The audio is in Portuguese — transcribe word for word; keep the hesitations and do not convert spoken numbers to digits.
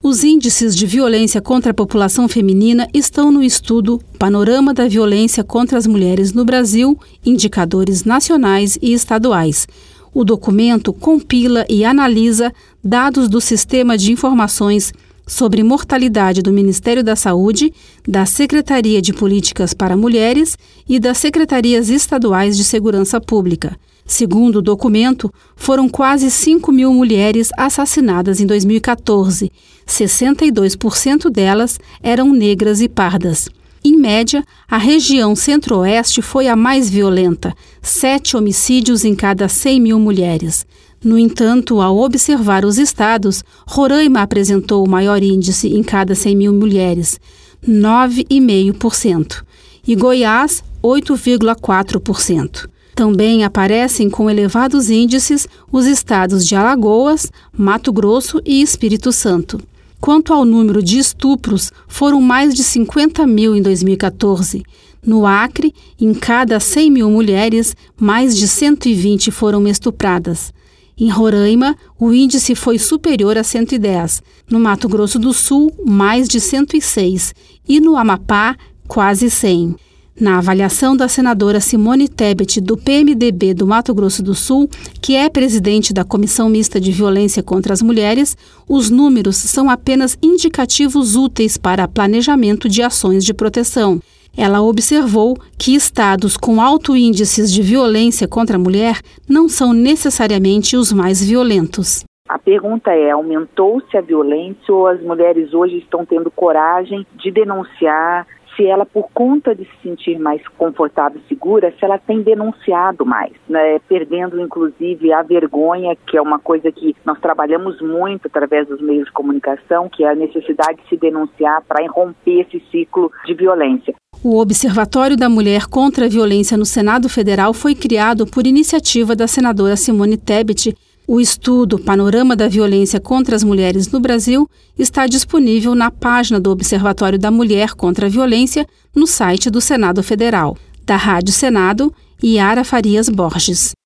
Os índices de violência contra a população feminina estão no estudo Panorama da Violência contra as Mulheres no Brasil, Indicadores Nacionais e Estaduais. O documento compila e analisa dados do Sistema de Informações sobre Mortalidade do Ministério da Saúde, da Secretaria de Políticas para Mulheres e das Secretarias Estaduais de Segurança Pública. Segundo o documento, foram quase cinco mil mulheres assassinadas em dois mil e catorze. sessenta e dois por cento delas eram negras e pardas. Em média, a região centro-oeste foi a mais violenta, sete homicídios em cada cem mil mulheres. No entanto, ao observar os estados, Roraima apresentou o maior índice em cada cem mil mulheres, nove vírgula cinco por cento, e Goiás, oito vírgula quatro por cento. Também aparecem com elevados índices os estados de Alagoas, Mato Grosso e Espírito Santo. Quanto ao número de estupros, foram mais de cinquenta mil em dois mil e catorze. No Acre, em cada cem mil mulheres, mais de cento e vinte foram estupradas. Em Roraima, o índice foi superior a cento e dez. No Mato Grosso do Sul, mais de cento e seis. E no Amapá, quase cem. Na avaliação da senadora Simone Tebet, do P M D B do Mato Grosso do Sul, que é presidente da Comissão Mista de Violência contra as Mulheres, os números são apenas indicativos úteis para planejamento de ações de proteção. Ela observou que estados com alto índices de violência contra a mulher não são necessariamente os mais violentos. A pergunta é, aumentou-se a violência ou as mulheres hoje estão tendo coragem de denunciar? Se ela, por conta de se sentir mais confortável e segura, se ela tem denunciado mais, né? Perdendo inclusive a vergonha, que é uma coisa que nós trabalhamos muito através dos meios de comunicação, que é a necessidade de se denunciar para romper esse ciclo de violência. O Observatório da Mulher contra a Violência no Senado Federal foi criado por iniciativa da senadora Simone Tebet. O estudo Panorama da Violência contra as Mulheres no Brasil está disponível na página do Observatório da Mulher contra a Violência no site do Senado Federal. Da Rádio Senado, Yara Farias Borges.